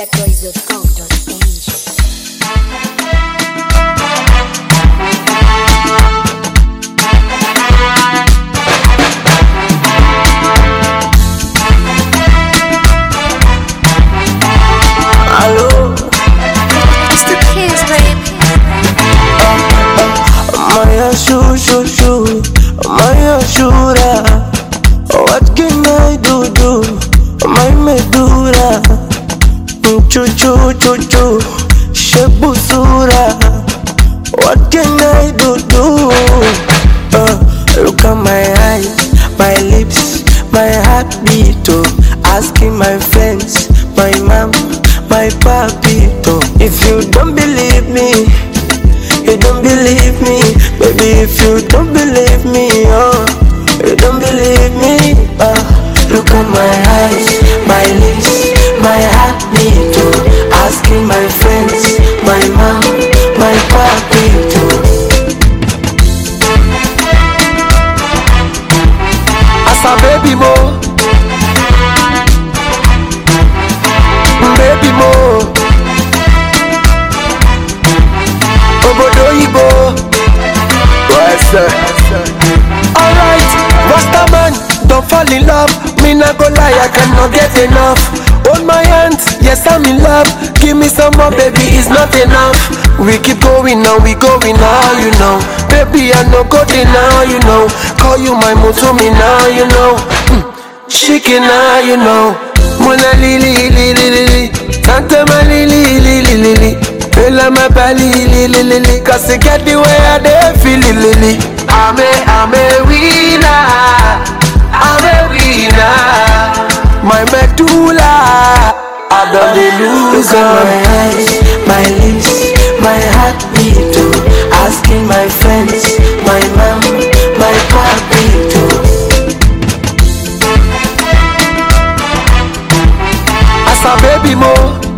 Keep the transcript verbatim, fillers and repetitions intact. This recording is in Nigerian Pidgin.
niger toys dot com dot n g. Hello, It's the kids, baby. Maya shoo shoo shoo, Maya shura. What can I do do? My medura, choo choo choo choo, shebusura. What can I do do? Uh, look at my eyes, my lips, my heartbeat. Oh, asking my friends, my mom, my papito. If you don't believe me, you don't believe me, baby. If you don't believe me, oh, you don't believe me. Uh, look at my eyes, my lips, my heartbeat. Oh, asking my friends, my mom, my papito. As a baby mo, baby mo. Obodo Igbo. Yes, sir. Alright, Rasta man, don't fall in love. Me not go lie, I cannot get enough. Hold my hand, yes I'm in love. Give me some more, baby, it's not enough. We keep going now, we going now, you know. Baby, I no go there now, you know. Call you my me now, you know. Mm. Shaking now, you know. Mona lili lili lili, Santa ma lili lili lili. Feel my belly, lili lili, cause I get the way I dey feel lili. I'm a, I'm a winner, I'm a winner. My medulla, I don't lose. Look at my eyes, my lips, my heartbeat. Oh, asking my friends, my mom, my papito. As a baby mo.